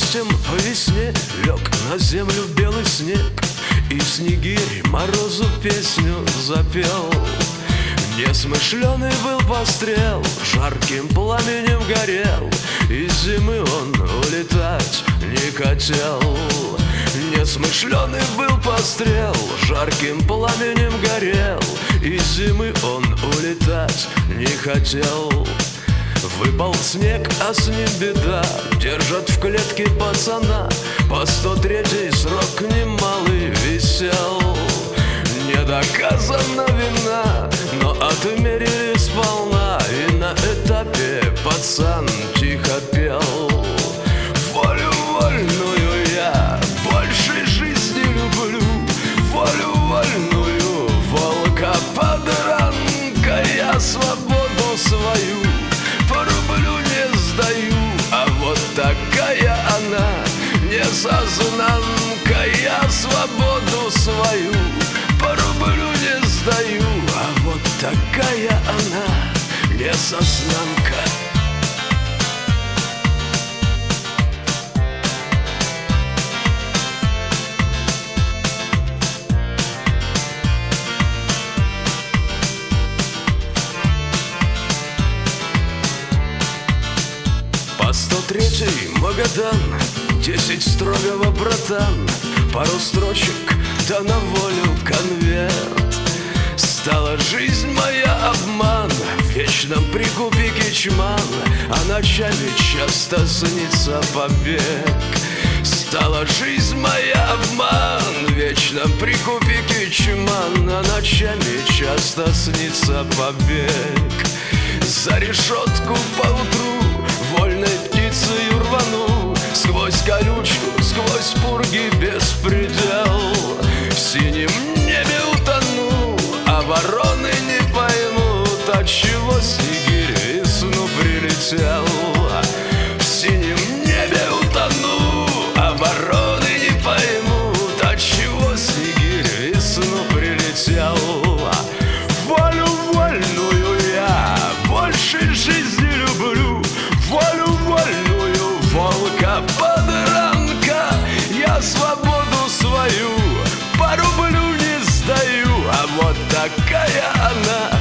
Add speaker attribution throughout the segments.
Speaker 1: листьям по весне лег на землю белый снег, и снегирь морозу песню запел. Несмышленый был пострел, жарким пламенем горел, из зимы он улетать не хотел. Несмышленый был пострел, жарким пламенем горел, из зимы он улетать не хотел. Выпал снег, а с ним беда, держат в клетке пацана, по 103-й срок немалый висел. Не доказана вина, но отмерили сполна, и на этапе пацан тихо пел. Волю вольную я больше жизни люблю, волю вольную, волка подранка, я свободу свою по рублю не сдаю. А вот такая она, несознанка, я свободу свою по рублю не сдаю. А вот такая она, несознанка. По 103-й Магадан, 10 строгого братан, пару строчек, да на волю конверт. Стала жизнь моя обман, в вечном прикупе кичман, а ночами часто снится побег. Стала жизнь моя обман, в вечном прикупе кичман, а ночами часто снится побег. За решетку поутру вольной птицею рвану, сквозь колючку, сквозь пурги беспредел. В синем небе утону, а вороны не поймут, отчего снегирь весну прилетел. В синем небе утону, а вороны не поймут, отчего снегирь весну прилетел. Волю вольную я больше жизни люблю, волю вольную, волка подранка, я свободу свою по рублю не сдаю. А вот такая она,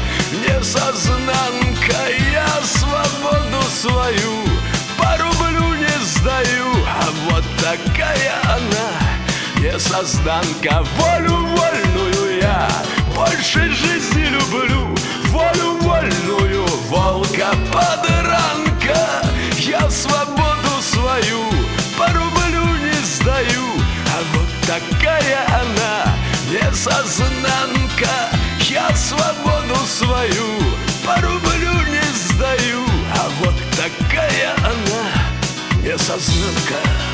Speaker 1: несознанка, я свободу свою по рублю не сдаю. А вот такая она, несознанка. Волю вольную я больше жизни люблю, волю вольную, волка подранка, я свободу свою по рублю не сдаю. А вот такая она, несознанка, я свободу свою по рублю не сдаю. А вот такая она, несознанка.